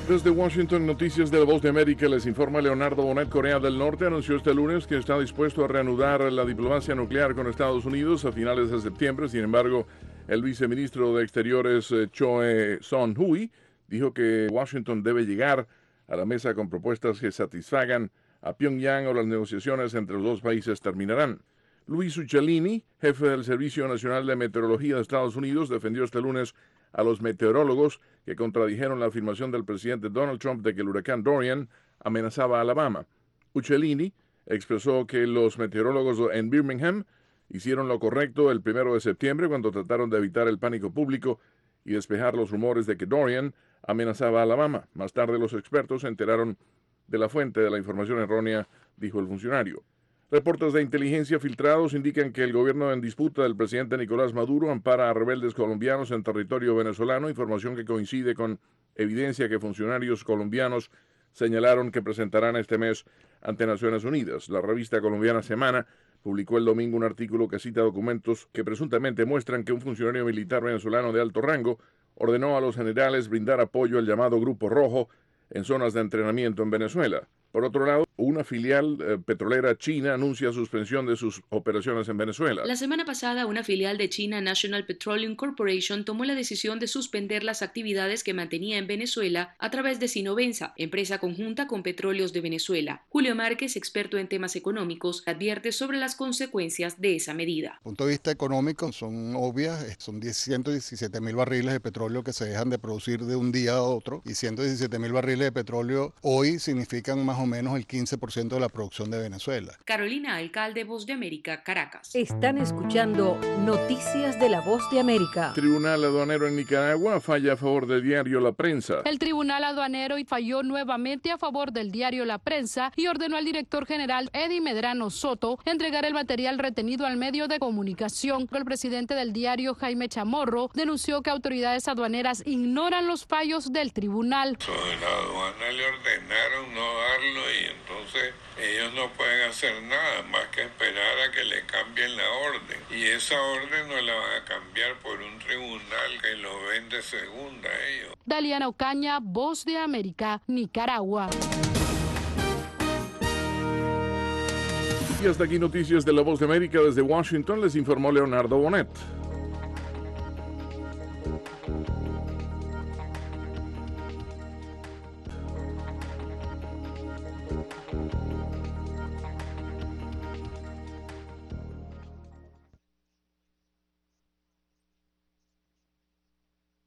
Desde Washington, Noticias de la Voz de América, les informa Leonardo Bonet. Corea del Norte anunció este lunes que está dispuesto a reanudar la diplomacia nuclear con Estados Unidos a finales de septiembre. Sin embargo, el viceministro de Exteriores Choe Son-hui dijo que Washington debe llegar a la mesa con propuestas que satisfagan a Pyongyang o las negociaciones entre los dos países terminarán. Luis Uccellini, jefe del Servicio Nacional de Meteorología de Estados Unidos, defendió este lunes a los meteorólogos que contradijeron la afirmación del presidente Donald Trump de que el huracán Dorian amenazaba a Alabama. Uccellini expresó que los meteorólogos en Birmingham hicieron lo correcto el 1 de septiembre cuando trataron de evitar el pánico público y despejar los rumores de que Dorian amenazaba a Alabama. Más tarde los expertos se enteraron de la fuente de la información errónea, dijo el funcionario. Reportes de inteligencia filtrados indican que el gobierno en disputa del presidente Nicolás Maduro ampara a rebeldes colombianos en territorio venezolano, información que coincide con evidencia que funcionarios colombianos señalaron que presentarán este mes ante Naciones Unidas. La revista colombiana Semana publicó el domingo un artículo que cita documentos que presuntamente muestran que un funcionario militar venezolano de alto rango ordenó a los generales brindar apoyo al llamado Grupo Rojo en zonas de entrenamiento en Venezuela. Por otro lado, una filial petrolera china anuncia suspensión de sus operaciones en Venezuela. La semana pasada, una filial de China National Petroleum Corporation tomó la decisión de suspender las actividades que mantenía en Venezuela a través de Sinovenza, empresa conjunta con Petróleos de Venezuela. Julio Márquez, experto en temas económicos, advierte sobre las consecuencias de esa medida. Desde el punto de vista económico son obvias, son 117.000 barriles de petróleo que se dejan de producir de un día a otro, y 117.000 barriles de petróleo hoy significan más o menos el 15% de la producción de Venezuela. Carolina Alcalde, Voz de América, Caracas. Están escuchando Noticias de la Voz de América. Tribunal Aduanero en Nicaragua falla a favor del diario La Prensa. El Tribunal Aduanero falló nuevamente a favor del diario La Prensa y ordenó al director general Eddie Medrano Soto entregar el material retenido al medio de comunicación. El presidente del diario, Jaime Chamorro, denunció que autoridades aduaneras ignoran los fallos del tribunal. La aduana le ordenaron no darlo y entonces ellos no pueden hacer nada más que esperar a que le cambien la orden. Y esa orden no la van a cambiar por un tribunal que lo ven de segunda a ellos. Daliana Ocaña, Voz de América, Nicaragua. Y hasta aquí Noticias de la Voz de América. Desde Washington les informó Leonardo Bonet.